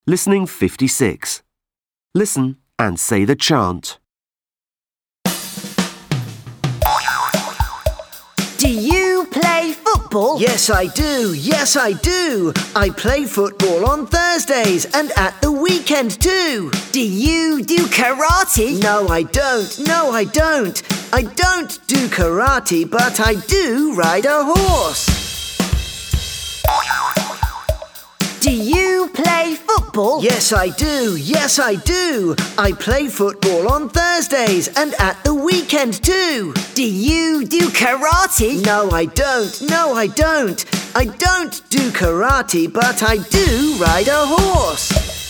Listening 56. Listen and say the chant. Do you play football? Yes, I do. Yes, I do. I play football on Thursdays and at the weekend too. Do you do karate? No, I don't. No, I don't. I don't do karate, but I do ride a horse. Do you play football? Yes, I do. Yes, I do. I play football on Thursdays and at the weekend too. Do you do karate? No, I don't. No, I don't. I don't do karate, but I do ride a horse.